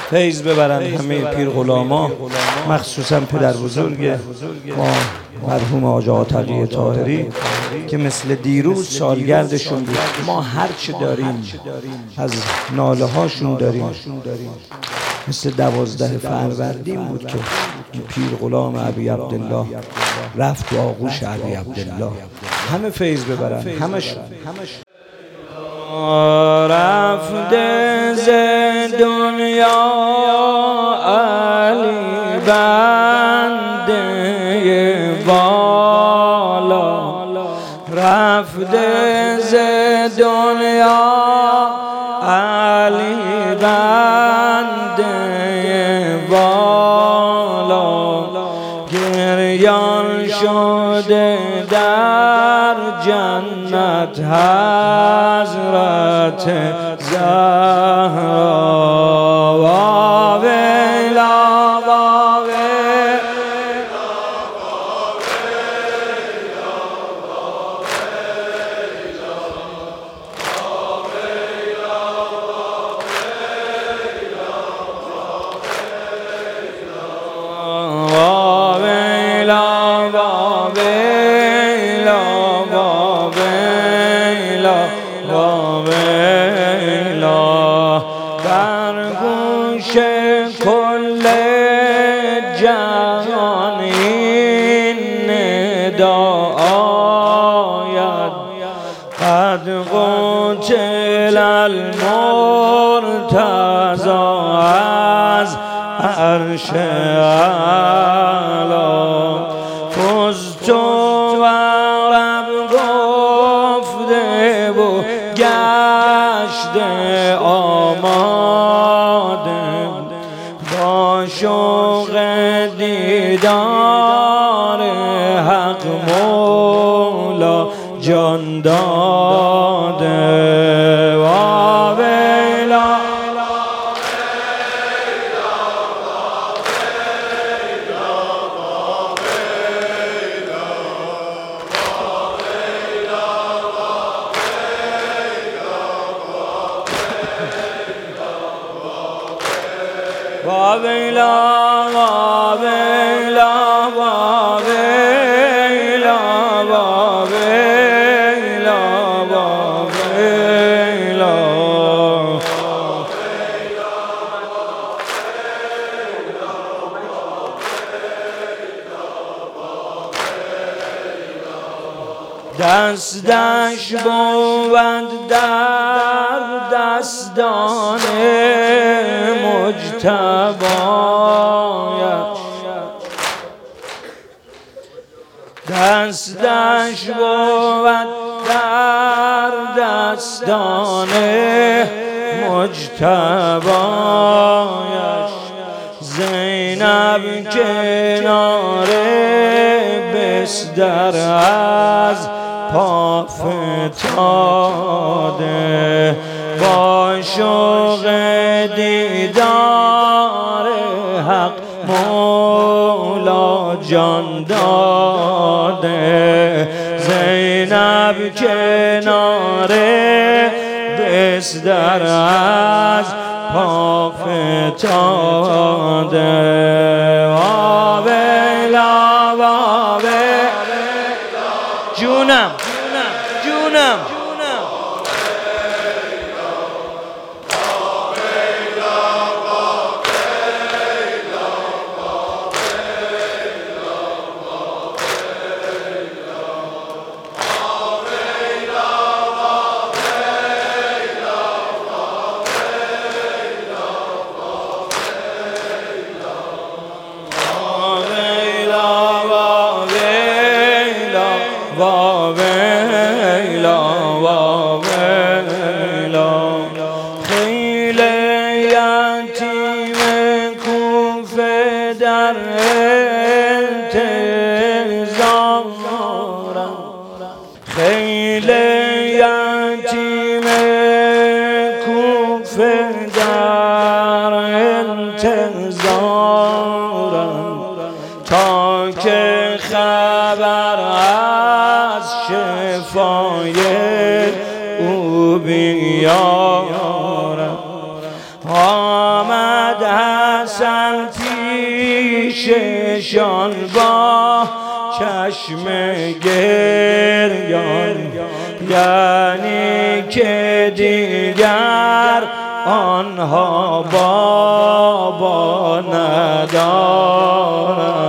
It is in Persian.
فیض ببرن همه پیر غلاما، مخصوصا پدر بزرگ ما مرحوم آقا تقی طاهری که مثل دیروز سالگردشون بود. ما هرچه داریم از ناله هاشون داریم. مثل 12 فروردین بود که پیر غلام ابی عبدالله رفت تو آغوش ابی عبدالله. همه فیض ببرن، همشون رفته ز دنیا علی بنده والا، رفته ز دنیا علی بنده والا، گریان شده در جنت حضرت زهرا. بر گوش کل جهان این ندا آید، قد قتل المرتضی از عرش اعلی. فزت و رب گفته و گشته آماده، با شوق دیدار حق مولا جان داده. واویلا واویلا واویلا واویلا واویلا. دستش بود در دستان مجتبایش، دستش بود در دستان مجتبایش. زینب کنار بستر از پا فتاده، با شوق دیدار حق مولا جان داده. زینب کنار بستر از پا فتاده. واویلا واویلا جونم جونم واویلا واویلا. خیل یتیم کوفه در انتظارم، خیل یتیم کوفه در انتظارم، تا که خبر از شفای او بیارم. آمد پیششان با چشم گریان، یعنی که دیگر آنها بابا ندارند.